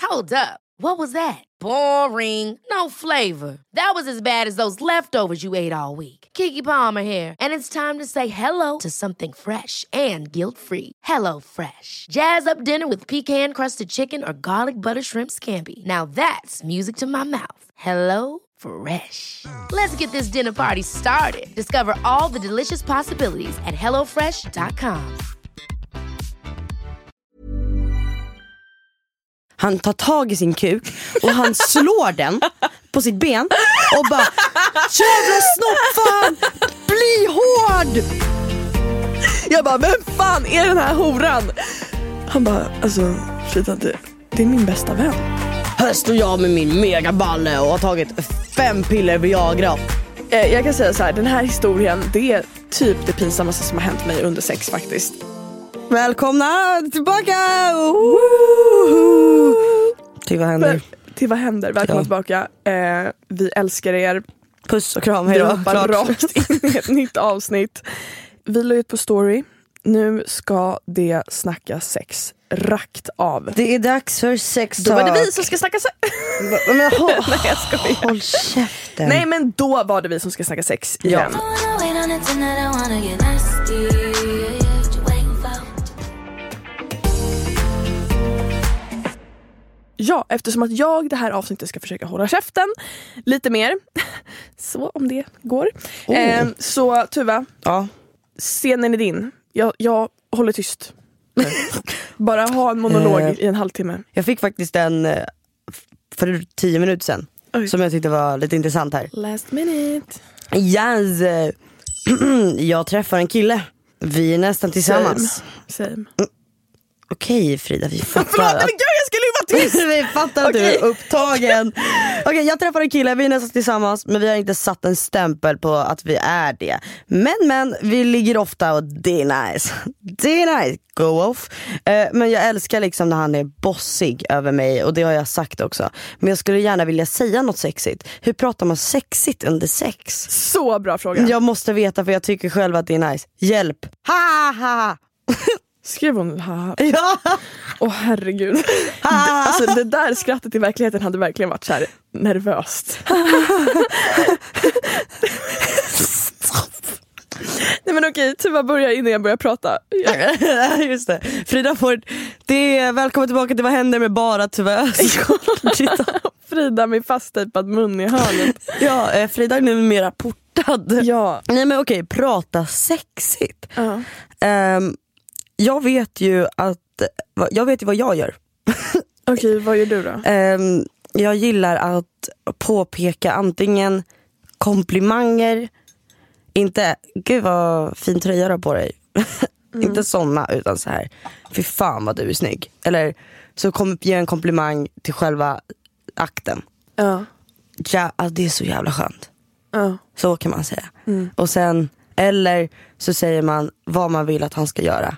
Hold up. What was that? Boring. No flavor. That was as bad as those leftovers you ate all week. Keke Palmer here, and it's time to say hello to something fresh and guilt-free. Hello Fresh. Jazz up dinner with pecan-crusted chicken or garlic butter shrimp scampi. Now that's music to my mouth. Hello Fresh. Let's get this dinner party started. Discover all the delicious possibilities at hellofresh.com. Han tar tag i sin kuk och han slår den på sitt ben och bara jävla snopp, fan, bli hård. Jag bara, vem fan är den här horan? Han bara, alltså Frida, det är min bästa vän. Här står jag med min megaballe och har tagit 5 piller Viagra. Jag kan säga så här, den här historien, det är typ det pinsammaste som har hänt mig under sex faktiskt. Välkomna tillbaka! Till vad händer? Till vad händer? Välkomna tillbaka. Vi älskar er. Puss och kram, hejdå. Vi hoppar rakt in i ett nytt avsnitt. Vi la ut på story. Nu ska det snacka sex rakt av. Det är dags för sex. Då var det vi som ska snacka sex. Nej, jag skojar. Håll käften. Nej, men då var det vi som ska snacka sex igen. Ja, eftersom att jag det här avsnittet ska försöka hålla käften lite mer. Så om det går. Så Tuva, scenen är din. Jag håller tyst. Bara ha en monolog i en halvtimme. Jag fick faktiskt en för 10 minuter sedan. Som jag tyckte var lite intressant här. Last minute. Yes. Jag träffar en kille. Vi är nästan tillsammans. Same. Okej, Frida, vi fattar. Förlåt, men gud, jag skulle vara tyst. Vi fattar att du är upptagen. Okej, jag träffar en kille, vi är nästan tillsammans. Men vi har inte satt en stämpel på att vi är det. Men, vi ligger ofta och det är nice. Det är nice, go off. Men jag älskar liksom när han är bossig över mig. Och det har jag sagt också. Men jag skulle gärna vilja säga något sexigt. Hur pratar man sexigt under sex? Så bra fråga. Jag måste veta, för jag tycker själv att det är nice. Hjälp. Ha ha. Skrev hon haha? Ja. Herregud. Alltså det där skrattet i verkligheten hade verkligen varit så här nervöst. Nej men okej, Tuva börjar innan jag börjar prata. Just det. Frida Ford, det är välkommen tillbaka till Vad händer med bara Tuva. Frida med fasttejpad mun i hörnet. Ja, Frida är nu mera portad. Ja. Nej men okej, prata sexigt. Jag vet ju vad jag gör. Okej, vad gör du då? Jag gillar att påpeka antingen komplimanger, inte gud vad fin tröja du har på dig. Inte såna, utan så här, fy fan vad du är snygg. Eller så ge en komplimang till själva akten. Ja, alltså, det är så jävla skönt. Så kan man säga. Och sen, eller så säger man vad man vill att han ska göra.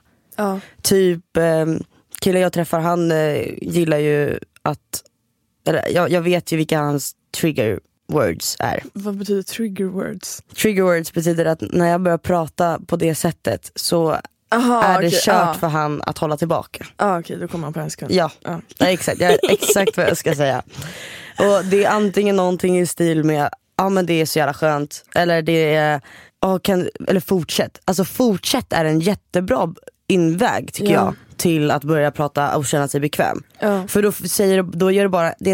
Typ killen jag träffar, han gillar ju att, eller jag vet ju vilka hans trigger words är. Vad betyder trigger words? Trigger words betyder att när jag börjar prata på det sättet så är det kört för han att hålla tillbaka. Okej, då kommer han på en sekund. Ja, exakt. Exakt vad jag ska säga. Och det är antingen någonting i stil med men det är så jävla skönt, eller det är eller fortsätt. Alltså fortsätt är en jättebra inväg tycker jag till att börja prata och känna sig bekväm. För då gör det bara, det är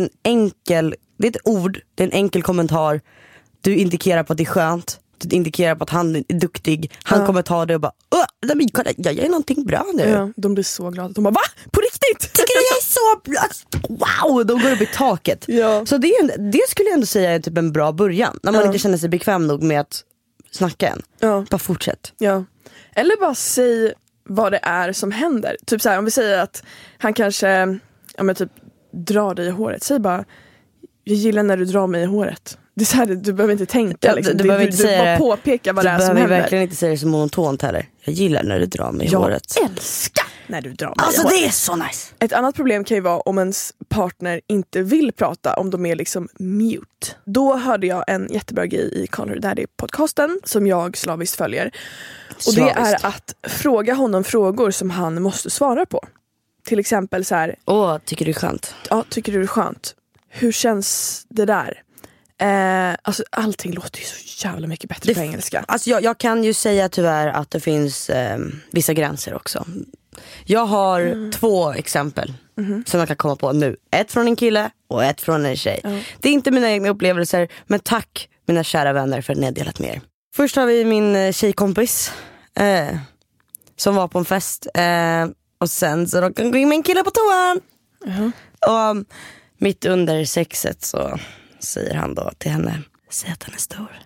ett ord, det är en enkel kommentar. Du indikerar på att det är skönt. Du indikerar på att han är duktig. Han kommer ta det och bara kolla, jag gör någonting bra nu. De blir så glada. De bara, va? På riktigt? Tycker du jag är så bra? Wow, de går upp i taket. Så det skulle jag ändå säga är typ en bra början. När man inte känner sig bekväm nog med att snacka än. Bara fortsätt. Eller bara säg vad det är som händer. Typ så här, om vi säger att han kanske typ drar dig i håret. Säg bara, jag gillar när du drar mig i håret. Det är så här, du behöver inte tänka liksom. Du bara påpeka vad det är som händer. Du behöver verkligen inte säga det så monotont heller. Jag gillar när du drar mig i håret. Jag älskar när du drar mig i håret. Alltså det är så nice. Ett annat problem kan ju vara om ens partner inte vill prata, om de är liksom mute. Då hörde jag en jättebra grej i Connor Daddy-podcasten som jag slaviskt följer. Och det är att fråga honom frågor som han måste svara på. till exempel så här. Tycker du det är skönt? Ja, tycker du det är skönt? Hur känns det där? Alltså allting låter ju så jävla mycket bättre på engelska. Alltså jag kan ju säga tyvärr att det finns vissa gränser också. Jag har 2 exempel som jag kan komma på nu. Ett från en kille och ett från en tjej. Det är inte mina egna upplevelser, men tack mina kära vänner för att ni har delat med er. Först har vi min tjejkompis som var på en fest och sen så råkade gå in med en kille på toan. Och mitt under sexet så säger han då till henne, säg att han är stor.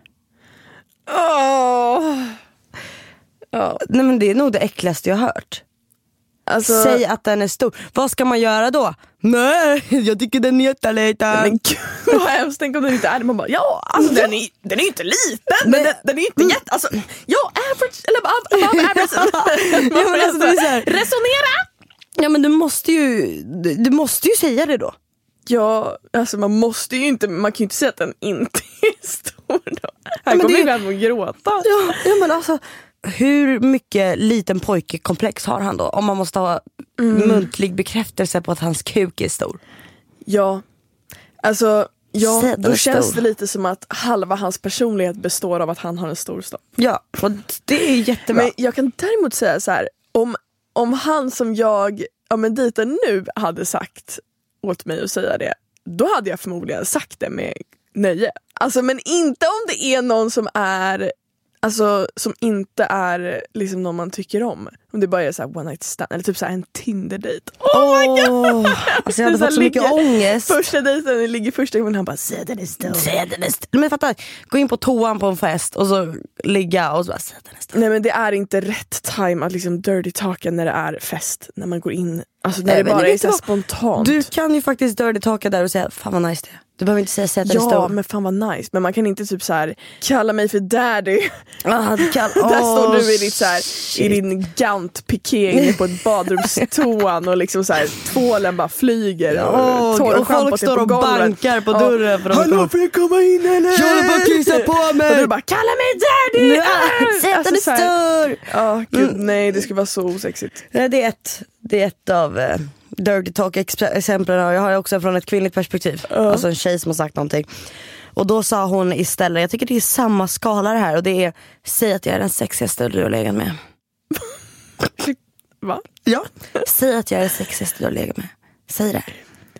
Nej men det är nog det äckligaste jag har hört. Alltså, säg att den är stor. Vad ska man göra då? Nej, jag tycker den är jätteliten. Men gud vad hemskt, tänk om den inte är. Man bara, ja, alltså den är ju inte liten. Men den är inte jätte, alltså, ja, average eller above average. Resonera. Ja men du måste ju säga det då. Ja, alltså man kan ju inte säga att den inte är stor då. Här kommer ju vem att gråta. Ja men alltså, hur mycket liten pojkekomplex har han då? Om man måste ha muntlig bekräftelse på att hans kuk är stor. Ja, alltså då känns det lite som att halva hans personlighet består av att han har en stor snopp. Ja, och det är jättebra. Men jag kan däremot säga så här, om han som jag dejtar nu hade sagt åt mig att säga det, då hade jag förmodligen sagt det med nöje. Alltså, men inte om det är någon som är, alltså, som inte är liksom någon man tycker om. Om det bara är så här one night stand eller typ så här en Tinder-date. Oh my god! Alltså jag hade fått så mycket ångest. Första dejten ligger första gången han bara, säg den är stor. Men fattar, gå in på toan på en fest och så ligga och så bara, säg den är stor. Nej men det är inte rätt time att liksom dirty talka när det är fest. När man går in, alltså när det bara är så spontant. Du kan ju faktiskt dirty talka där och säga, fan vad nice det är. Du behöver inte säga att den är stor. Ja, men fan vad nice. Men man kan inte typ så här kalla mig för daddy. Där står du i ditt så här, i din Gant-piké inne på ett badrumstoan och liksom så här tvålen bara flyger och folk står och bankar på dörren för att hallå, får jag komma in eller? Jag bara kissa på mig. Och du bara, kalla mig daddy. Säg att den är stor. Ja, gud nej, det skulle vara så osexigt. Det är ett av dirty talk exemplen. Jag har också från ett kvinnligt perspektiv. Alltså en tjej som har sagt någonting. Och då sa hon istället, jag tycker det är samma skala det här. Och det är, säg att jag är den sexigaste du har legat med. Va? Ja, säg att jag är den sexigaste du har legat med. Säg det.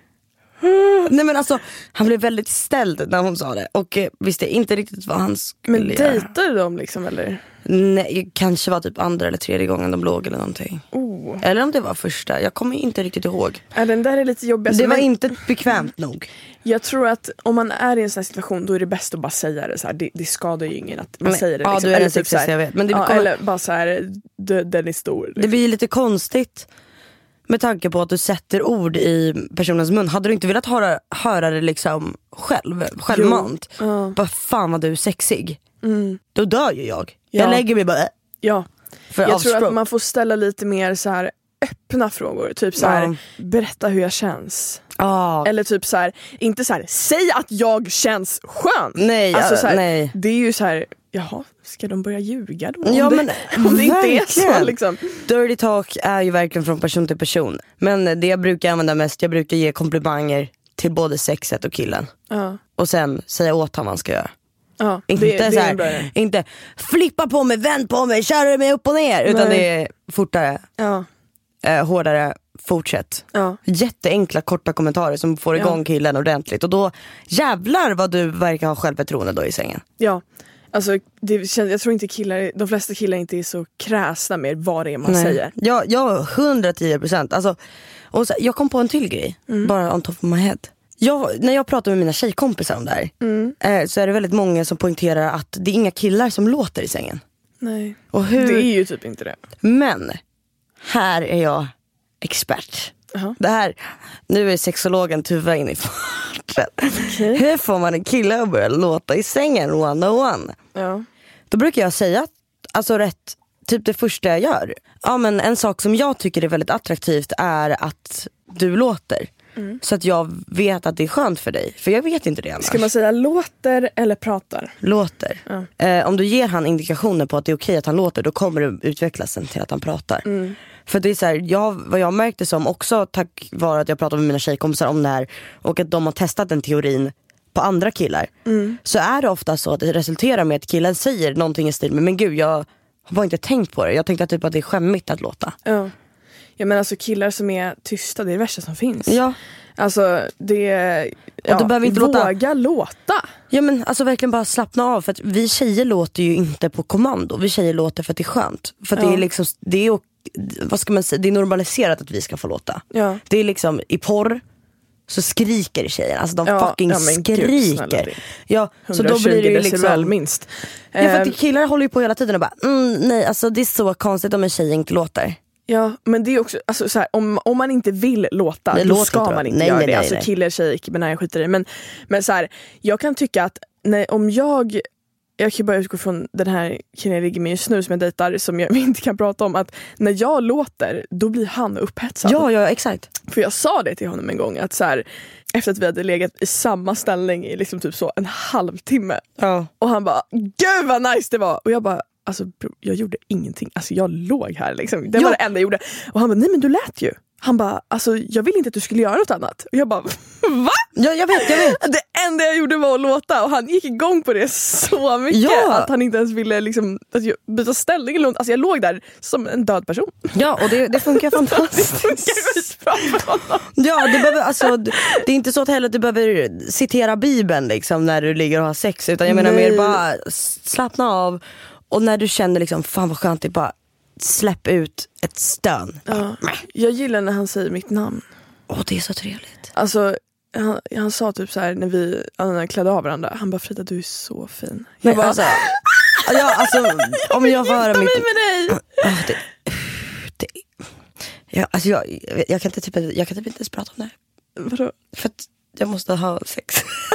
Nej men alltså, han blev väldigt ställd när hon sa det. Och visste inte riktigt vad han skulle göra. Men dejtade de liksom eller? Nej, kanske var typ andra eller tredje gången de låg eller någonting. Eller om det var första, jag kommer inte riktigt ihåg. Den där är lite jobbig. Det var inte bekvämt nog. Jag tror att om man är i en sån här situation, då är det bäst att bara säga det så här. Det skadar ju ingen att man säger det liksom. Ja, du är den sexigaste jag vet. Men det eller bara så här, den är stor liksom. Det blir lite konstigt med tanke på att du sätter ord i personens mun. Hade du inte velat höra det liksom självmant? Bara fan vad du är sexig. Då dör ju jag. Jag lägger mig bara. Ja. Jag tror att man får ställa lite mer så här öppna frågor. Typ så här, berätta hur jag känns. Eller typ så här, inte så här, säg att jag känns skön. Nej, alltså, så här, nej. Det är ju så här, jaha, ska de börja ljuga då? Om det inte är så liksom. Dirty talk är ju verkligen från person till person. Men det jag brukar använda mest, jag brukar ge komplimanger till både sexet och killen. Och sen säga åt han vad han ska göra. Inte så här, inte flippa på mig, vänd på mig, kör mig upp och ner. Utan det är fortare, hårdare, fortsätt. Jätteenkla korta kommentarer som får igång killen ordentligt. Och då jävlar vad du verkar ha självförtroende då i sängen. Ja, alltså jag tror inte de flesta killar inte är så kräsna med vad det är man säger. Ja, 110%. Alltså, och så, jag kom på en till grej, bara on top of my head. När jag pratar med mina tjejkompisar om det här så är det väldigt många som poängterar att det är inga killar som låter i sängen. Nej, och det är ju typ inte det. Men här är jag expert. Det här, nu är sexologen Tuva in i farten. Hur får man en kille att börja låta i sängen 101? Då brukar jag säga, alltså rätt, typ det första jag gör. Ja men en sak som jag tycker är väldigt attraktivt är att du låter. Så att jag vet att det är skönt för dig. För jag vet inte det annars. Ska man säga låter eller pratar? Låter. Om du ger han indikationer på att det är okej att han låter, då kommer det utvecklas sen till att han pratar. För det är så här, vad jag märkte som också tack vare att jag pratade med mina tjejkompisar om det här och att de har testat den teorin på andra killar, så är det ofta så att det resulterar med att killen säger någonting i stil men gud, jag har inte tänkt på det. Jag tänkte typ att det är skämmigt att låta. Ja, men alltså killar som är tysta, det är det värsta som finns. Ja. Alltså det, och du behöver inte våga låta. Ja, men alltså verkligen bara slappna av. För att vi tjejer låter ju inte på kommando. Vi tjejer låter för att det är skönt. För att det är liksom, det är, vad ska man säga, det är normaliserat att vi ska få låta. Det är liksom, i porr så skriker tjejer. Alltså de fucking skriker. Så då blir det ju liksom minst. Ja, för att killar håller ju på hela tiden och bara nej, alltså det är så konstigt om en tjej inte låter. Ja, men det är också alltså, så här, om man inte vill låta, då ska man inte göra det. Alltså killar, tjejer, men jag skiter i. Men så här, jag kan tycka att om jag kan bara utgå från den här killen jag ligger med just nu som jag dejtar, som jag inte kan prata om, att när jag låter, då blir han upphetsad. Ja, exakt. För jag sa det till honom en gång, att så här, efter att vi hade legat i samma ställning i liksom typ så en halvtimme. Och han bara, gud vad nice det var. Och jag bara, alltså jag gjorde ingenting. Alltså jag låg här liksom. Det var det enda jag gjorde. Och han bara, nej men du lät ju. Han bara, alltså jag vill inte att du skulle göra något annat. Och jag bara, va? Ja, jag vet. Det enda jag gjorde var att låta. Och han gick igång på det så mycket. Att han inte ens ville liksom, att jag byta ställning eller något. Alltså jag låg där som en död person. Ja, och det funkar fantastiskt. Det funkar bra för honom. Ja, det är inte så att heller att du behöver citera Bibeln liksom, när du ligger och har sex. Utan jag menar mer bara slappna av. Och när du känner liksom, fan vad skönt, det är bara släpp ut ett stön. Jag gillar när han säger mitt namn. Det är så trevligt. Alltså han sa typ så här när vi klädde av varandra. Han bara, Frida, du är så fin. Men bara, alltså, om jag får höra mitt... med dig. Jag kan typ inte ens prata om det. Vadå? För att jag måste ha sex.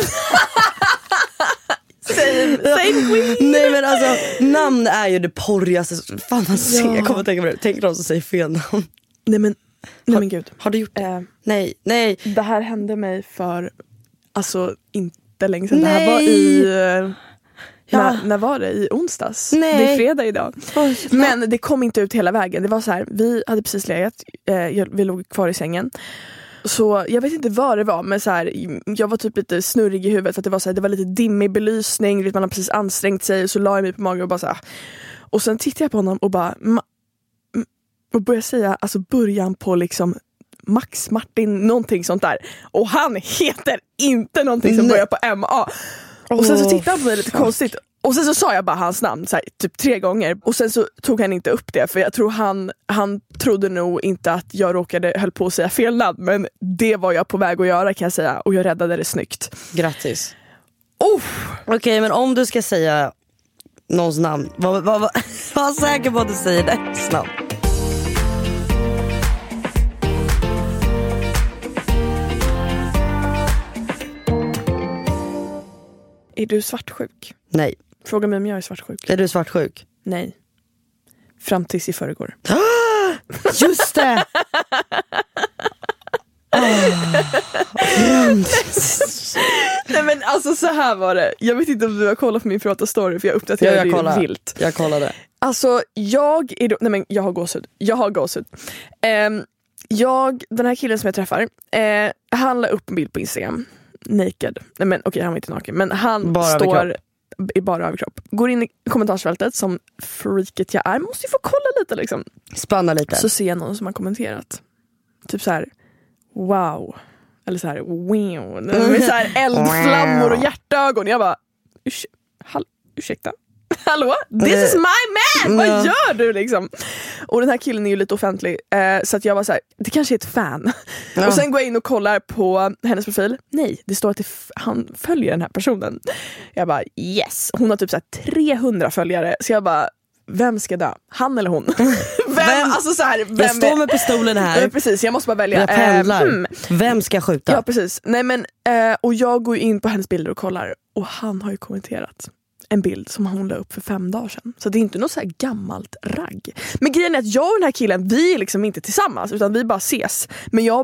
Nej men alltså, namn är ju det porrigaste. Fan man ser, jag kommer att tänka på det. Tänk de som säger fel namn. Nej men gud. Har du gjort det? Nej. Det här hände mig för alltså inte länge sedan. Det här var i när var det? I onsdags. Det är fredag idag. Men det kom inte ut hela vägen. Det var så här, vi hade precis legat, vi låg kvar i sängen. Så jag vet inte vad det var, men så här, jag var typ lite snurrig i huvudet för att det var så här, det var lite dimmig belysning, man har precis ansträngt sig, och så la jag mig på magen och bara så här. Och sen tittade jag på honom och bara och började säga alltså början på liksom Max Martin någonting sånt där, och han heter inte någonting som börjar på MA. Och sen så tittade han på mig lite konstigt. Och sen så sa jag bara hans namn så här, typ 3 gånger. Och sen så tog han inte upp det. För jag tror han trodde nog inte att jag höll på att säga fel namn. Men det var jag på väg att göra, kan jag säga. Och jag räddade det snyggt. Grattis. Okej, men om du ska säga någons namn, var säker på att du säger det snabbt. Är du svartsjuk? Nej. Fråga mig om jag är svartsjuk. Är du svartsjuk? Nej. Fram tills i förrgår. Just det! Nej men alltså så här var det. Jag vet inte om du har kollat på min privata story, för jag uppdaterade det vilt. Jag kollade. Alltså jag har gåshud. Den här killen som jag träffar, han la upp en bild på Instagram. Naked. Nej men okej, han var inte naken, men han bara står i bara överkropp. Går in i kommentarsfältet som freaket jag är. Måste ju få kolla lite liksom. Spanna lite. Så ser jag någon som har kommenterat. Typ så här, wow. Eller så här, wow. Med så här eldflammor och hjärtögon. Jag bara, ursäkta. Hallå? This is my man! Vad gör du liksom? Och den här killen är ju lite offentlig, så att jag var så här, det kanske är ett fan. Och sen går jag in och kollar på hennes profil. Nej, det står att han följer den här personen. Jag bara, yes. Hon har typ så här 300 följare. Så jag bara, vem ska dö? Han eller hon? Vem? Alltså så här, jag står med pistolen här. Precis, jag måste bara välja. Jag pendlar. Vem ska skjuta? Ja, precis. Nej, men, och jag går in på hennes bilder och kollar. Och han har ju kommenterat en bild som hon la upp för 5 dagar sedan. Så det är inte något så här gammalt ragg. Men grejen är att jag och den här killen, vi är liksom inte tillsammans, utan vi bara ses. Men jag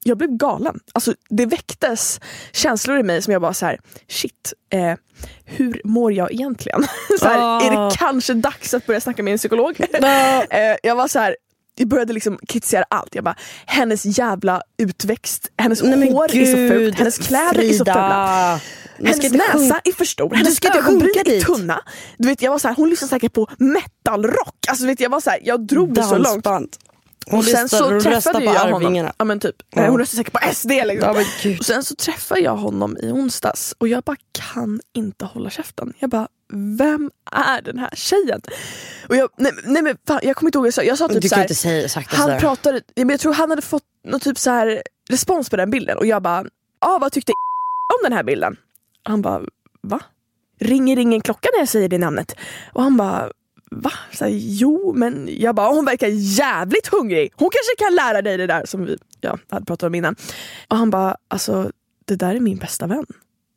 jag blev galen. Alltså det väcktes känslor i mig som jag bara så här: shit, hur mår jag egentligen? Så här, är det kanske dags att börja snacka med en psykolog? Jag var så här, jag började liksom kritisera allt. Jag bara, hennes jävla utväxt, hennes hår är så fult, hennes kläder är så fula, hennes näsa är för stor, hennes ögonbryn är tunna. Du vet, jag var så här, hon lyssnar säkert på metalrock. Alltså vet jag var så här, jag drog det så långt. Och sen så träffade jag honom. Ja, men typ, hon röstade säkert på SD liksom. Och sen så träffade jag honom i onsdags och jag bara kan inte hålla käften. Jag bara, vem är den här tjejen? Och jag, nej men fan, jag kommer inte ihåg, jag sa typ du så kan här, inte säga sagt det han sådär. pratade, men jag tror han hade fått någon typ så här respons på den bilden och jag bara, vad tyckte om den här bilden? Och han bara, va? Ringer ingen klocka när jag säger det namnet? Och han bara, va? Så här, jo, men jag bara, hon verkar jävligt hungrig. Hon kanske kan lära dig det där som vi hade pratat om innan. Och han bara, alltså det där är min bästa vän.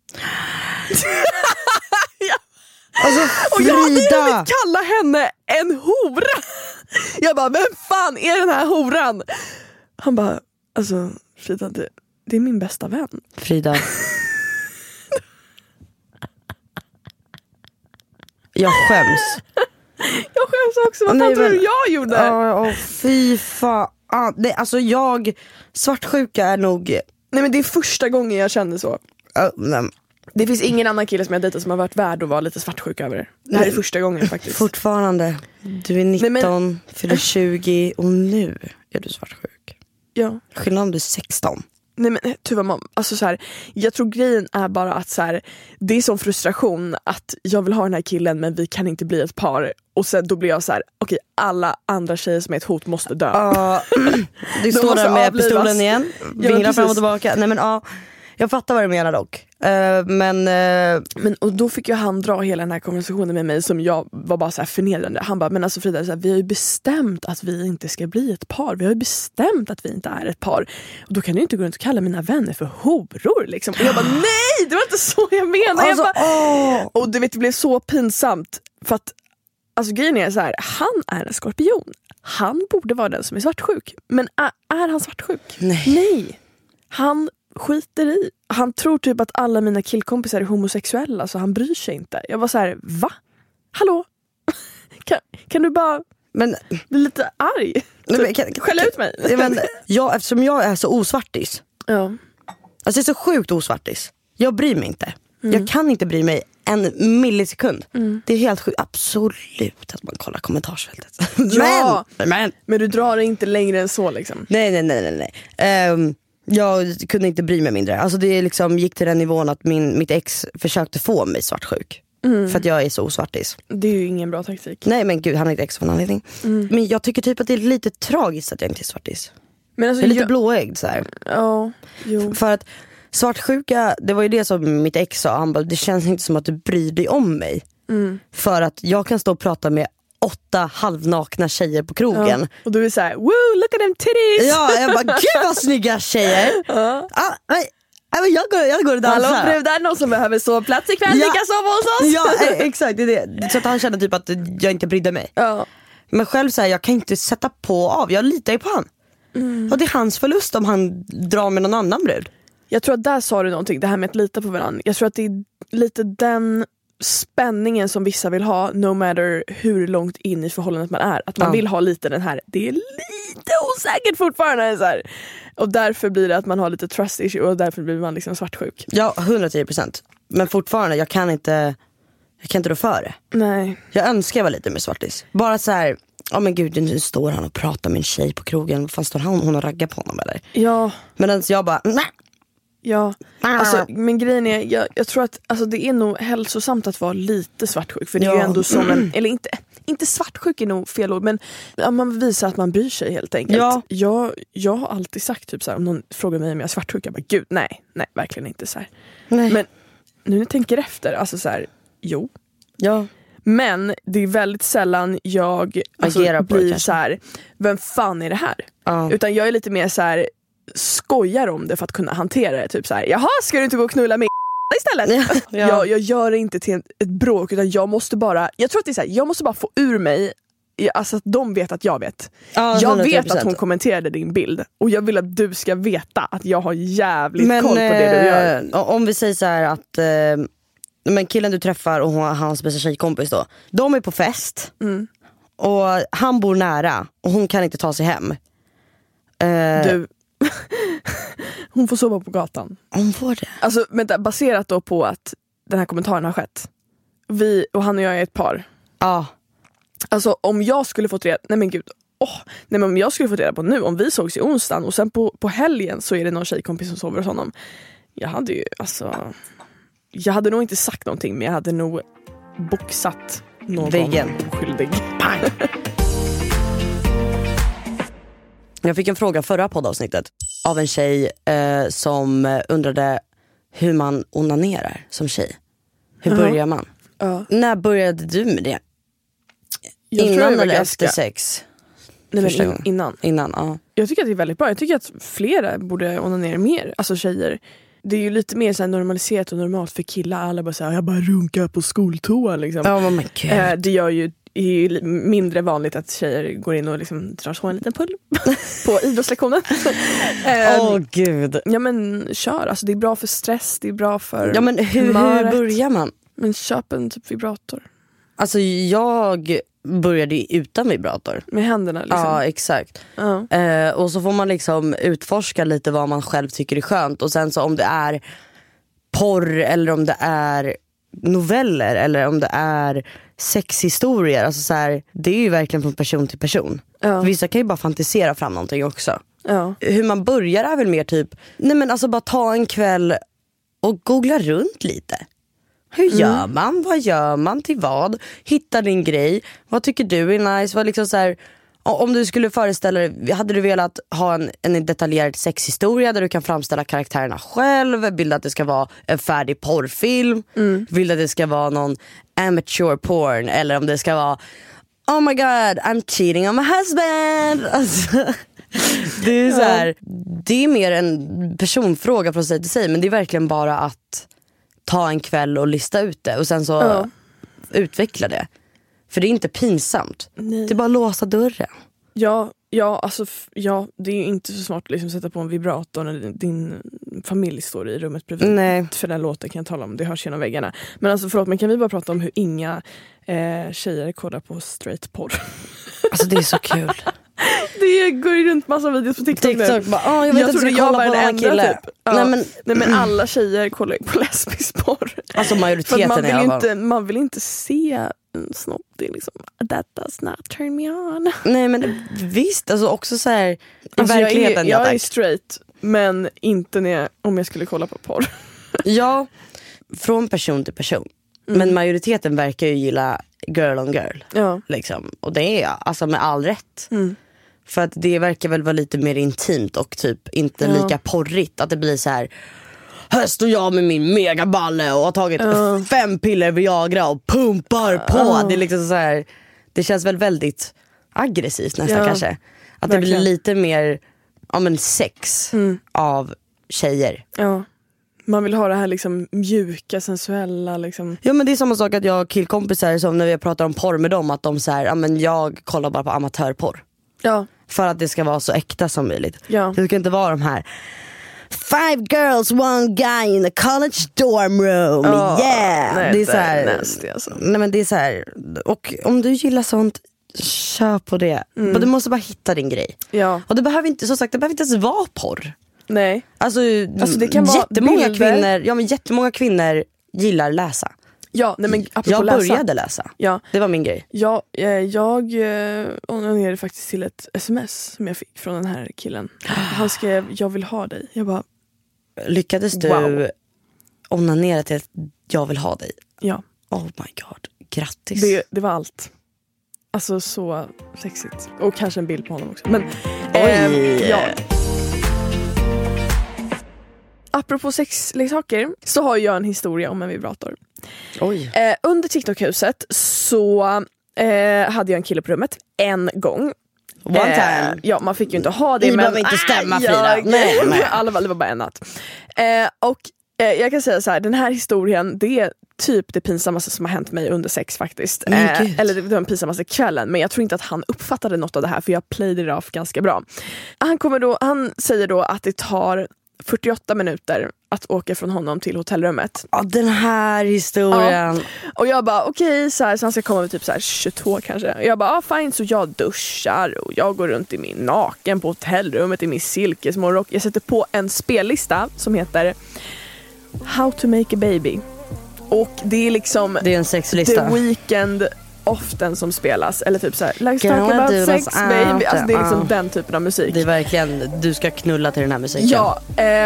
Alltså och jag hade Frida, velat kalla henne en hora. Jag bara, vem fan är den här horan? Han bara, alltså Frida, det är min bästa vän. Frida. Jag skäms. Jag skäms också, vad fan tror du jag gjorde? Fy fan. Nej, alltså svartsjuka är nog... Nej men det är första gången jag kände så. Det finns ingen annan kille som jag dejtat som har varit värd att vara lite svartsjuk över det. Det här är första gången faktiskt. Fortfarande. Du är 19, fyller 20 och nu är du svartsjuk. Ja. Skillnad om du är 16. Nej men tyvärr, alltså så här, jag tror grejen är bara att så här, det är sån frustration att jag vill ha den här killen men vi kan inte bli ett par. Och sen då blir jag så här, okej, alla andra tjejer som är ett hot måste dö. Du står där med avlivas. Pistolen igen, vinglar fram och tillbaka. Nej men jag fattar vad du menar dock. Men och då fick ju han dra hela den här konversationen med mig som jag var bara så här förnedrande. Han bara, men alltså Frida, så här, vi har ju bestämt att vi inte ska bli ett par. Vi har ju bestämt att vi inte är ett par. Och då kan du inte gå runt och kalla mina vänner för horor liksom. Och jag bara, nej, det var inte så jag menade. Alltså, och du vet, det blev så pinsamt. För att, alltså grejen är så här, han är en skorpion. Han borde vara den som är svartsjuk. Men är han svartsjuk? Nej. Han skiter i. Han tror typ att alla mina killkompisar är homosexuella, så han bryr sig inte. Jag var så här, va? Hallå? Kan du bara bli lite arg? Skälla ut mig. Eftersom jag är så osvartis. Ja. Alltså jag är så sjukt osvartis. Jag bryr mig inte. Jag kan inte bry mig en millisekund. Det är helt sjukt. Absolut att man kollar kommentarsfältet. Ja, men du drar det inte längre än så liksom. Nej. Jag kunde inte bry mig mindre. Alltså det liksom gick till den nivån att mitt ex försökte få mig svartsjuk. För att jag är så osvartis. Det är ju ingen bra taktik. Nej men gud, han är ett ex för en anledning. Men jag tycker typ att det är lite tragiskt att jag inte är svartis. Men alltså, jag är lite blåögd så här. Ja, jo. För att svartsjuka, det var ju det som mitt ex sa. Han bara, det känns inte som att du bryr dig om mig. För att jag kan stå och prata med 8 halvnakna tjejer på krogen. Och du är såhär, woo, look at them titties. Ja, jag bara, gud vad snygga tjejer. Jag går och dansar. Hallå brudar, någon som behöver sovplats ikväll, ni kan sova hos oss. Ja, exakt, det är det. Så att han kände typ att jag inte brydde mig. Men själv så här, jag kan inte sätta på av. Jag litar ju på han. Och det är hans förlust om han drar med någon annan brud. Jag tror att där sa du någonting, det här med att lita på varandra. Jag tror att det är lite den spänningen som vissa vill ha, no matter hur långt in i förhållandet man är. Att man vill ha lite den här, det är lite osäkert fortfarande så här. Och därför blir det att man har lite trust issue och därför blir man liksom svartsjuk. Ja, 110%. Men fortfarande, jag kan inte rå för det. Nej. Jag önskar jag var lite mer svartis. Bara så här, men gud, nu står han och pratar med en tjej på krogen. Vad fan står hon och raggar på honom eller? Ja. Men ens jag bara, nej. Ja, alltså, men grejen är, jag tror att alltså, det är nog hälsosamt att vara lite svartsjuk. För det är ju ändå som en, eller inte svartsjuk är nog fel ord, men man visar att man bryr sig helt enkelt. Ja. Jag har alltid sagt typ så här, om någon frågar mig om jag är svartsjuk, jag bara, gud, nej, verkligen inte så här. Nej. Men nu när jag tänker efter, alltså så här, jo. Ja. Men det är väldigt sällan jag blir så här, vem fan är det här? Utan jag är lite mer så här, skojar om det för att kunna hantera det. Typ så här, jaha, ska du inte gå och knulla med istället? Jag gör det inte till ett bråk, utan jag måste bara, jag tror att det är så här, jag måste bara få ur mig, alltså att de vet att jag vet. Ja, jag 100%. vet att hon kommenterade din bild. Och jag vill att du ska veta att jag har jävligt koll på det du gör. Om vi säger så här att men killen du träffar och hans bästa tjejkompis då, de är på fest och han bor nära och hon kan inte ta sig hem. Du hon får sova på gatan. Hon får det. Alltså vänta, baserat då på att den här kommentaren har skett. Vi och han och jag är ett par. Ja. Alltså om jag skulle få reda, om jag skulle få reda på nu, om vi sågs i onsdagen och sen på helgen så är det någon tjejkompis som sover hos honom. Jag hade nog inte sagt någonting, men jag hade nog boxat någon oskyldig. Pang! Jag fick en fråga förra poddavsnittet av en tjej som undrade hur man onanerar som tjej. Hur börjar man? När började du med det? Innan eller efter sex? Nej, men Innan, ja. Jag tycker att det är väldigt bra. Jag tycker att flera borde onanera mer. Alltså tjejer. Det är ju lite mer så här normaliserat och normalt för killar. Alla bara säger jag bara runkar på skoltoa liksom. Oh my God. Det gör ju är mindre vanligt att tjejer går in och liksom drar så en liten pull på idrottslektionen. Gud. Ja men kör, alltså det är bra för stress, det är bra för ja men hur börjar man? Men köp en typ vibrator. Alltså jag började utan vibrator. Med händerna liksom. Ja exakt. Och så får man liksom utforska lite vad man själv tycker är skönt. Och sen så om det är porr eller om det är noveller eller om det är sexhistorier, alltså så här, det är ju verkligen från person till person. Vissa kan ju bara fantisera fram någonting också. Hur man börjar är väl mer typ alltså bara ta en kväll och googla runt lite. Hur gör man? Vad gör man till vad? Hitta din grej. Vad tycker du är nice? Vad liksom så här, om du skulle föreställa dig, hade du velat ha en detaljerad sexhistoria där du kan framställa karaktärerna själv? Vill du att det ska vara en färdig porrfilm? Vill du att det ska vara någon amateur porn? Eller om det ska vara oh my god, I'm cheating on my husband. Alltså, det är så här, det är mer en personfråga från sig till sig. Men det är verkligen bara att ta en kväll och lista ut det. Och sen så utveckla det. För det är inte pinsamt. Nej. Det är bara att låsa dörren. Ja, det är ju inte så smart att liksom sätta på en vibrator när din familj står i rummet bredvid. Nej. För den låten kan jag tala om, det hörs genom väggarna. Men alltså förlåt, men kan vi bara prata om hur inga tjejer kollar på straight porr? Alltså det är så kul. Det går ju runt massa videos på TikTok nu. Jag vet inte, jag var en enda typ. Nej men alla tjejer kollar på lesbisk porr. Alltså majoriteten man vill inte se en snopp. Det är liksom, that does not turn me on. Nej men visst, alltså också så här i verkligheten. Jag är straight, men inte om jag skulle kolla på porr. Ja, från person till person. Men majoriteten verkar ju gilla girl on girl. Liksom. Och det är alltså med all rätt. För att det verkar väl vara lite mer intimt och typ inte lika porrigt. Att det blir så här står jag med min megaballe och har tagit 5 piller Viagra och pumpar på. Det är liksom så här, det känns väl väldigt aggressivt nästan kanske. Att verkligen. Det blir lite mer sex av tjejer. Ja. Man vill ha det här liksom mjuka, sensuella liksom. Ja men det är samma sak att jag och killkompisar som när vi pratar om porr med dem, att de säger jag kollar bara på amatörporr. Ja. För att det ska vara så äkta som möjligt. Ja. Det ska inte vara de här 5 girls, 1 guy in a college dorm room. Yeah. Nej, det är så här, nasty, alltså. Nej men det är så här, och om du gillar sånt, kör på det. Men du måste bara hitta din grej. Ja. Och det behöver inte, som sagt, det behöver inte ens vara porr. Nej. Alltså det kan vara jättemånga kvinnor gillar läsa. Ja, nej, men jag började läsa. Ja. Det var min grej. Ja, jag onanerade faktiskt till ett sms som jag fick från den här killen. Han skrev, jag vill ha dig. Jag bara, lyckades du onanera till att jag vill ha dig? Ja. Oh my god, grattis. Det var allt. Alltså så sexigt. Och kanske en bild på honom också. Men ja. Apropå sexleksaker så har jag en historia om en vibrator. Oj. Under TikTok-huset så hade jag en kille på rummet en gång. One time. Ja, man fick ju inte ha det. Ni behöver inte stämma Frida. Nej. Alla, det var bara en natt. Och Jag kan säga så här, den här historien, det är typ det pinsammaste som har hänt mig under sex faktiskt. Eller det var den pinsammaste kvällen, men jag tror inte att han uppfattade något av det här, för jag played it off ganska bra. Han säger då att det tar 48 minuter att åka från honom till hotellrummet. Ja, den här historien. Ja. Och jag bara okej, så han ska komma vid typ så här 22 kanske. Och jag bara fine, så jag duschar och jag går runt i min naken på hotellrummet i min silkesmorrock. Jag sätter på en spellista som heter How to make a baby. Och det är liksom, det är en sexlista. The Weeknd often som spelas, eller typ såhär Let's talk about sex baby, alltså det är liksom den typen av musik. Det är verkligen, du ska knulla till den här musiken. Ja,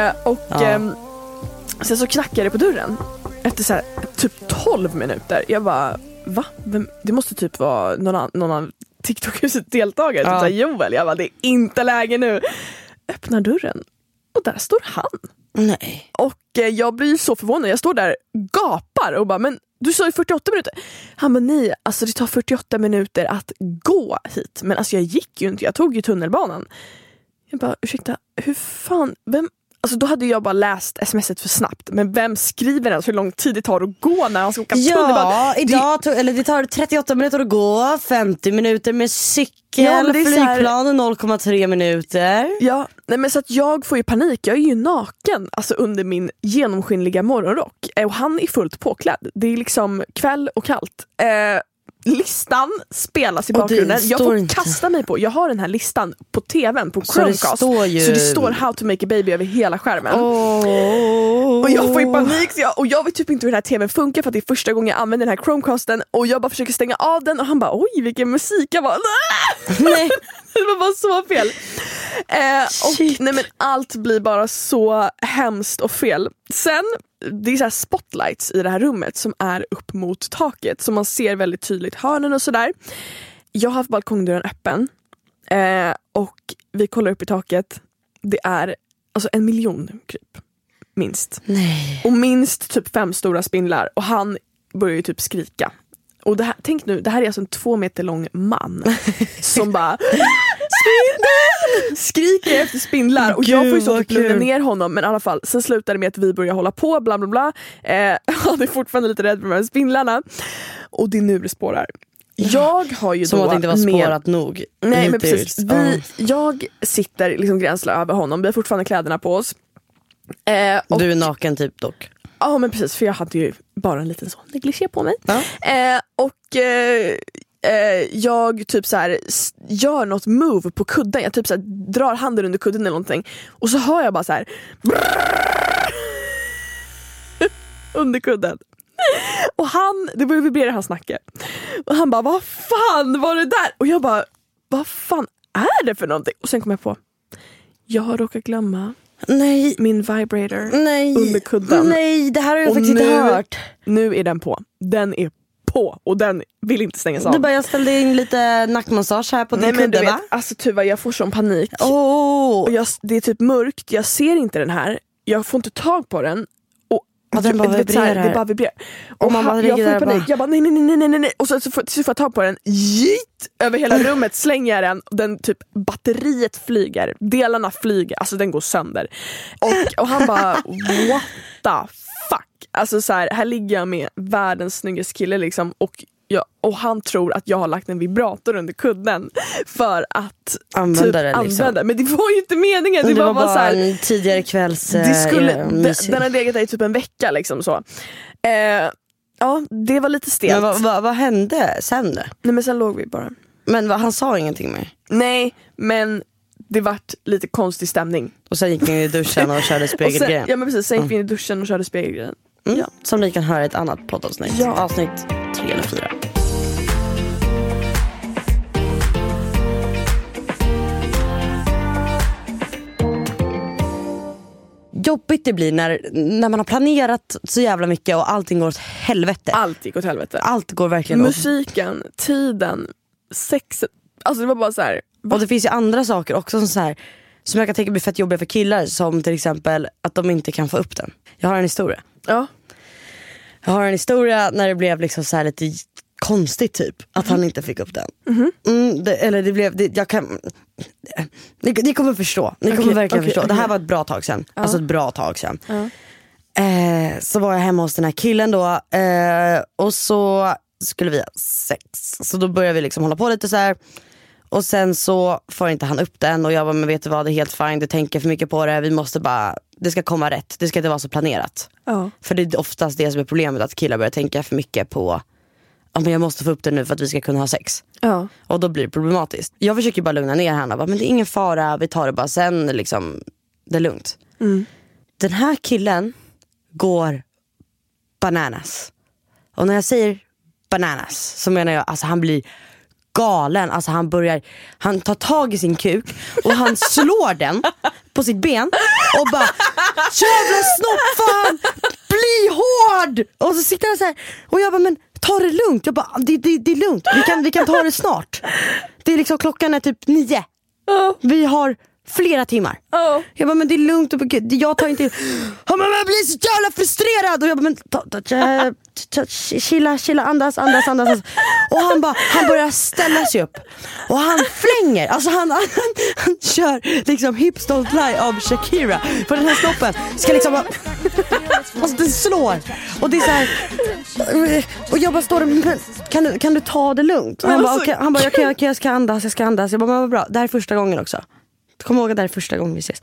sen så knackar det på dörren efter så här, typ 12 minuter. Jag bara, va? Det måste typ vara någon av TikTok-huset deltagare, typ såhär Joel. Jag bara, det är inte läge nu. Öppnar dörren och där står han. Nej. Och jag blir så förvånad. Jag står där, gapar och bara, men du sa ju 48 minuter. Han bara, nej, alltså det tar 48 minuter att gå hit. Men alltså jag gick ju inte, jag tog ju tunnelbanan. Jag bara, ursäkta, hur fan, alltså då hade jag bara läst smset för snabbt. Men vem skriver ens hur lång tid det tar att gå när han ska åka tunnelbanan? Ja, det tar 38 minuter att gå, 50 minuter med cykel, flygplan 0,3 minuter. Ja, nej, men så att jag får ju panik. Jag är ju naken, alltså under min genomskinliga morgonrock. Och han är fullt påklädd. Det är liksom kväll och kallt. Listan spelas i bakgrunden. Jag får kasta mig på. Jag har den här listan på tvn på Chromecast. Så det står How to make a baby över hela skärmen. Och jag får ju panik. Och jag vet typ inte hur den här tvn funkar, för att det är första gången jag använder den här Chromecasten. Och jag bara försöker stänga av den. Och han bara, oj vilken musik. Jag bara, nej. Det var bara så fel. Och nej, men allt blir bara så hemskt och fel. Sen, det är så här spotlights i det här rummet som är upp mot taket, så man ser väldigt tydligt hörnen och sådär. Jag har haft balkongdörren öppen och vi kollar upp i taket. Det är alltså 1 miljon kryp, minst. Nej. Och minst typ 5 stora spindlar. Och han börjar ju typ skrika. Och det här, tänk nu, det här är alltså en 2 meter lång man som bara spindlar! Skriker efter spindlar. Och jag får ju så att lugna ner honom. Men i alla fall, sen slutar det med att vi börjar hålla på, bla bla bla. Han är fortfarande lite rädd för de här spindlarna. Och det är nu det spårar. Jag har ju som då att det inte var spårat nog. Nej, men precis. Jag sitter liksom gränsla över honom. Vi har fortfarande kläderna på oss. Och du är naken typ dock. Ja, men precis, för jag hade ju bara en liten sån negligé på mig. Ja. Jag typ så här gör något move på kudden. Jag typ så här drar handen under kudden eller någonting. Och så hör jag bara så här under kudden. Och det börjar vibrera hans nacke. Och han bara, vad fan var det där? Och jag bara, vad fan är det för någonting? Och sen kom jag på, jag har råkat glömma min vibrator under kudden. Nej, det här har jag faktiskt inte hört. Nu är den på. Den är på och den vill inte stängas av. Du bara, jag ställde in lite nackmassage här på din kudde, va? Alltså Tuva, jag får sån panik. Och det är typ mörkt, jag ser inte den här. Jag får inte tag på den. Och den bara vibrerar. Det bara vibrerar. Och jag får panik. Jag bara nej. Och så får jag tag på den. Över hela rummet slänger jag den. Den typ batteriet flyger. Delarna flyger. Alltså den går sönder. Och han bara what the fuck. Alltså så här ligger jag med världens snyggaste kille liksom. Och han tror att jag har lagt en vibrator under kudden för att använda det liksom. Men det var ju inte meningen. Det var bara så här, en tidigare kvälls den har legat där i typ en vecka liksom så. Ja, det var lite stelt. Men vad hände sen då? Nej, men sen låg vi bara. Men han sa ingenting mer? Nej, men det vart lite konstig stämning. Och sen gick ni in i duschen och körde spegelgrejen. Ja, men precis, sen gick vi in i duschen och körde spegelgrejen. Ja. Som ni kan höra i ett annat poddavsnitt. Ja. Avsnitt 3 eller 4. Jobbigt det blir när man har planerat så jävla mycket och allting går åt helvete. Allt gick åt helvete. Allt går verkligen åt. Musiken, tiden, sexet. Alltså det var bara så här. Och det finns ju andra saker också som jag kan tänka blir fett jobbiga för killar. Som till exempel att de inte kan få upp den. Jag har en historia. Ja. Jag har en historia när det blev liksom så här lite konstigt typ. Att han inte fick upp den. Ni kommer förstå. Ni kommer verkligen förstå. Det här var ett bra tag sedan. Alltså ett bra tag sedan. Så var jag hemma hos den här killen då. Och så skulle vi ha sex. Så då började vi liksom hålla på lite så här. Och sen så får inte han upp den. Och jag bara, men vet du vad, det är helt fine. Du tänker för mycket på det. Vi måste bara, det ska komma rätt. Det ska inte vara så planerat. För det är oftast det som är problemet. Att killar börjar tänka för mycket på, men jag måste få upp det nu för att vi ska kunna ha sex. Och då blir det problematiskt. Jag försöker bara lugna ner henne. Men det är ingen fara, vi tar det bara sen liksom, det är lugnt. Den här killen går bananas. Och när jag säger bananas så menar jag, alltså han blir galen. Alltså han tar tag i sin kuk och han slår den på sitt ben och bara, jävla snopp fan, bli hård. Och så sitter han så här och jag bara, men ta det lugnt. Jag bara, det är lugnt, vi kan ta det snart. Det är liksom, klockan är typ 9. Vi har flera timmar. Jag bara, men det är lugnt. Jag tar inte. Han bara, men jag blir så jävla frustrerad. Och jag bara, men chilla, andas. Och han börjar ställa sig upp. Och han flänger. Alltså han kör liksom Hips Don't Lie av Shakira. För den här snoppen ska liksom bara, alltså den slår. Och det är så här. Och jag bara står där, men kan du ta det lugnt? Och han bara, okay. Han bara, jag ska andas. Jag bara, men vad bra. Det här är första gången också. Kom ihåg att det här är första gången vi ses.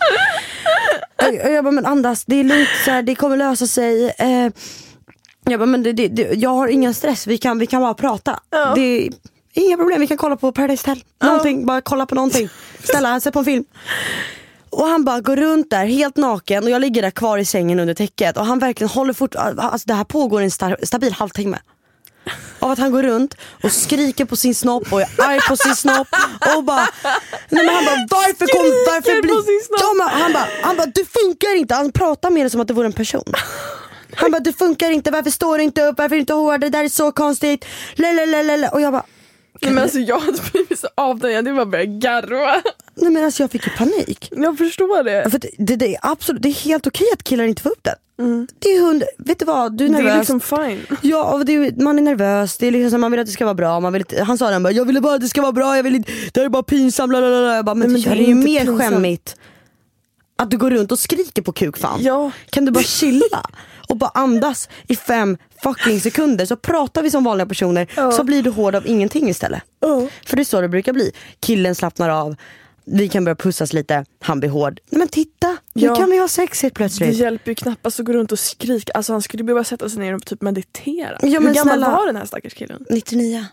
Jag bara, men andas, det är lugnt så här, det kommer lösa sig. Jag bara, men jag har ingen stress, vi kan bara prata. Det är inga problem, vi kan kolla på Paradise Hotel. Någonting, bara kolla på någonting. Ställa, se på en film. Och han bara går runt där helt naken. Och jag ligger där kvar i sängen under täcket. Och han verkligen håller fort. Alltså det här pågår en stabil halvtimme. Av att han går runt och skriker på sin snopp och är arg på sin snopp och bara, nej men han bara, varför blir han bara, du funkar inte. Han pratar med det som att det vore en person. Han bara, du funkar inte, varför står du inte upp, varför är du inte hård, det där är så konstigt. Och jag bara, men alltså jag hade blivit så avdöjad, det var bara garva. Nej men alltså jag fick ju panik. Jag förstår det. För det är absolut, det är helt okej att killar inte får upp den. Det är vet du vad, du är nervös. Det är liksom fine. Ja, och man är nervös. Det är liksom, man vill att det ska vara bra. Han sa den bara, jag ville bara att det ska vara bra. Jag vill inte, det är bara pinsamt. Jag bara, men det är ju mer pinsamt. Skämmigt att du går runt och skriker på kuk fan. Ja. Kan du bara chilla och bara andas i 5 fucking sekunder. Så pratar vi som vanliga personer. Så blir du hård av ingenting istället. För det är så det brukar bli. Killen slappnar av. Vi kan börja pussas lite, han blir hård. Nej men titta, nu kan vi ha sex helt plötsligt. Det hjälper ju knappast att gå runt och skrika. Alltså han skulle behöva sätta sig ner och typ meditera. Ja, hur gammal var den här stackars killen? 99.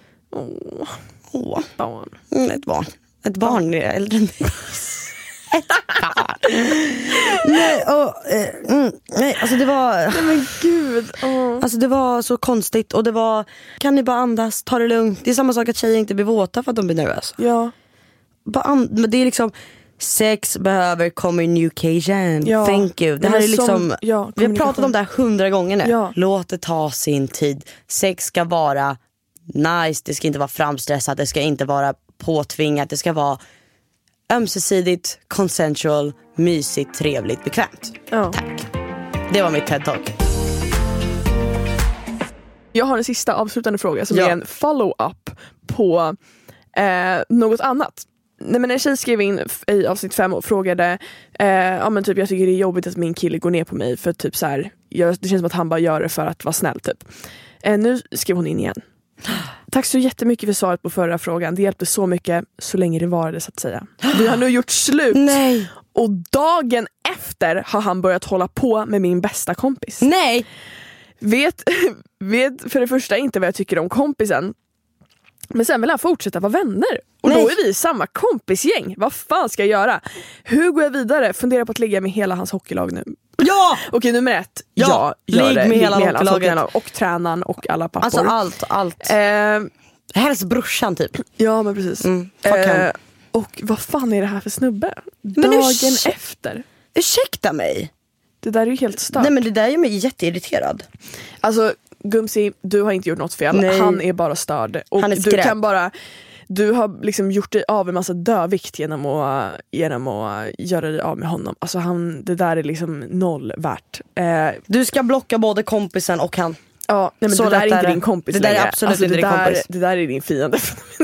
Barn. Ett barn är äldre än mig. Ett barn. Nej, alltså det var, nej men gud. Alltså det var så konstigt. Och det var, kan ni bara andas, ta det lugnt. Det är samma sak att tjejer inte blir våta för att de blir nervösa. Ja. Men det är liksom, sex behöver communication. Thank you. Det här är liksom, vi har pratat om det här 100 gånger nu. Låt det ta sin tid. Sex ska vara nice. Det ska inte vara framstressat. Det ska inte vara påtvingat. Det ska vara ömsesidigt, consensual, mysigt, trevligt, bekvämt. Tack. Det var mitt TED-talk. Jag har en sista avslutande fråga som är en follow-up på något annat. Nej, men en tjej skrev in i avsnitt 5 och frågade men typ, jag tycker det är jobbigt att min kille går ner på mig för typ så här, det känns som att han bara gör det för att vara snäll typ. Nu skrev hon in igen. Tack så jättemycket för svaret på förra frågan. Det hjälpte så mycket så länge det varade så att säga. Vi har nu gjort slut. Nej. Och dagen efter har han börjat hålla på med min bästa kompis. Nej. Vet för det första inte vad jag tycker om kompisen. Men sen vill han fortsätta vara vänner. Och då är vi samma kompisgäng. Vad fan ska jag göra? Hur går jag vidare? Funderar på att ligga med hela hans hockeylag nu. Ja! Okej, nummer 1. Ja, ligg med hela hockeylaget. Och tränaren och alla pappor. Alltså allt. Helst brorsan typ. Ja, men precis. Och vad fan är det här för snubbe? Dagen efter. Ursäkta mig. Det där är ju helt stört. Nej men det där är mig jätteirriterad. Alltså Gumsi, du har inte gjort något fel. Nej. Han är bara störd. Och han är skräp. Du har liksom gjort dig av en massa dövikt genom att göra dig av med honom. Alltså det där är liksom noll värt. Du ska blocka både kompisen och han. Ja, nej, men så det där är inte din kompis det där är absolut inte din kompis. Det där är din fiende.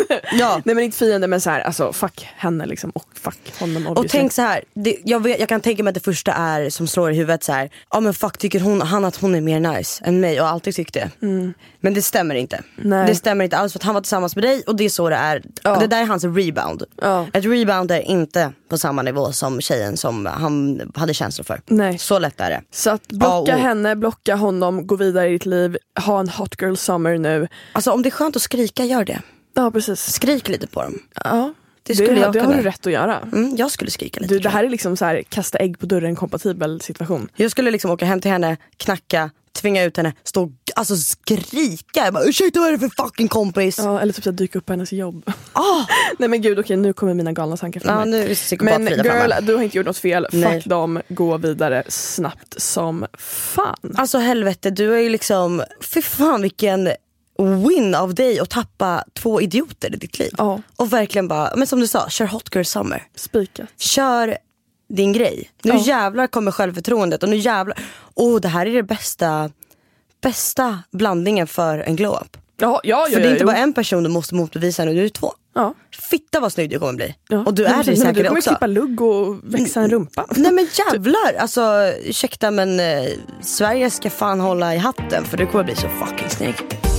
Ja. Nej men inte fiende, men så här, alltså fuck henne liksom, och fuck honom obviously. Och tänk så här, jag kan tänka mig att det första är som slår i huvudet så här. Ja men fuck, tycker han att hon är mer nice än mig, och alltid tyckte det. Men det stämmer inte. Nej. Det stämmer inte alls, för att han var tillsammans med dig, och det är så det är. Det där är hans rebound. Ett rebound är inte på samma nivå som tjejen som han hade känslor för. Nej. Så lätt är det. Så att blocka henne, blocka honom, gå vidare i ditt liv, ha en hot girl summer nu. Alltså om det är skönt att skrika, gör det. Ja precis. Skrik lite på dem. Ja. Det skulle jag det kunna. har du rätt att göra. Jag skulle skrika lite. Det här är liksom så här, kasta ägg på dörren kompatibel situation. Jag skulle liksom åka hem till henne, knacka, tvinga ut henne, stå alltså skrika. Jag bara, ursäkta, vad är det för fucking kompis? Ja, eller typ så dyka upp på hennes jobb. Nej men gud, okej, nu kommer mina galna tankar från mig. Nu är psykopat. Men girl, du har inte gjort något fel. Nej. Fuck dem, gå vidare snabbt som fan. Alltså helvete, du är ju liksom, för fan vilken win av dig att tappa 2 idioter i ditt liv. Och verkligen bara, men som du sa, kör hot girl summer. Spikat. Kör din grej. Nu jävlar kommer självförtroendet, och nu jävlar, det här är det bästa blandningen för en glow up. Ja, för det är inte bara en person du måste motbevisa nu, du är 2. Ja. Fitta vad snygg du kommer bli. Och du är det säkert också. Du kommer klippa lugg och växa en rumpa. Nej men jävlar, alltså ursäkta, men Sverige ska fan hålla i hatten, för du kommer bli så fucking snygg.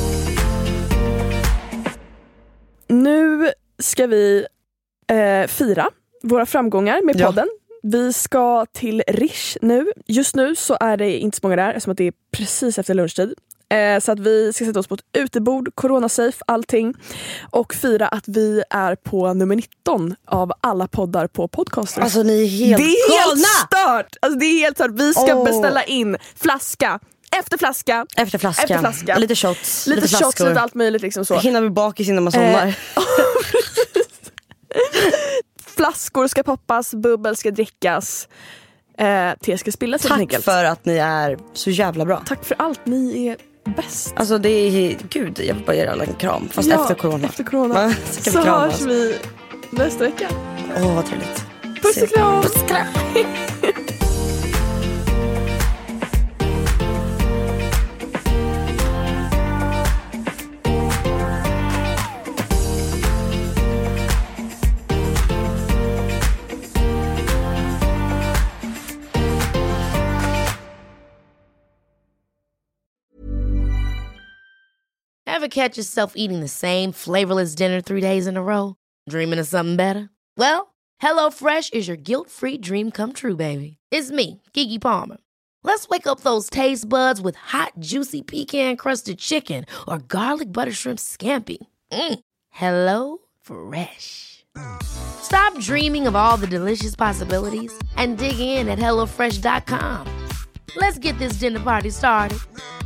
Nu ska vi fira våra framgångar med podden. Vi ska till Rish nu. Just nu så är det inte så många där, eftersom att det är precis efter lunchtid. Så att vi ska sätta oss på ett utebord, corona-safe, allting. Och fira att vi är på nummer 19 av alla poddar på Podcaster. Alltså ni är helt galna! Det är helt stört! Alltså det är helt stört. Vi ska beställa in flaska efter flaska. Efter flaska. Lite shots. Lite shots, lite allt möjligt liksom så. Hinner vi bakis innan man somnar. Flaskor ska poppas, bubbel ska drickas. Te ska spillas. Tack för att ni är så jävla bra. Tack för allt, ni är bäst. Alltså det är, gud, jag vill bara ge er alla en kram. Fast efter corona. Efter corona. Så hörs vi nästa vecka. Vad trevligt. Puss och kram. Puss och kram. Ever catch yourself eating the same flavorless dinner 3 days in a row? Dreaming of something better? Well, HelloFresh is your guilt-free dream come true, baby. It's me, Keke Palmer. Let's wake up those taste buds with hot, juicy pecan-crusted chicken or garlic butter shrimp scampi. Hello Fresh. Stop dreaming of all the delicious possibilities and dig in at HelloFresh.com. Let's get this dinner party started.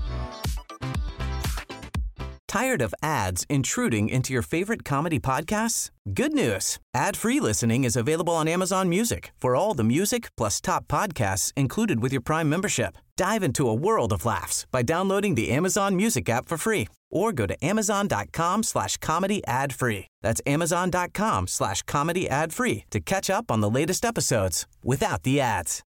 Tired of ads intruding into your favorite comedy podcasts? Good news. Ad-free listening is available on Amazon Music for all the music plus top podcasts included with your Prime membership. Dive into a world of laughs by downloading the Amazon Music app for free or go to amazon.com/comedy ad-free. That's amazon.com/comedy ad-free to catch up on the latest episodes without the ads.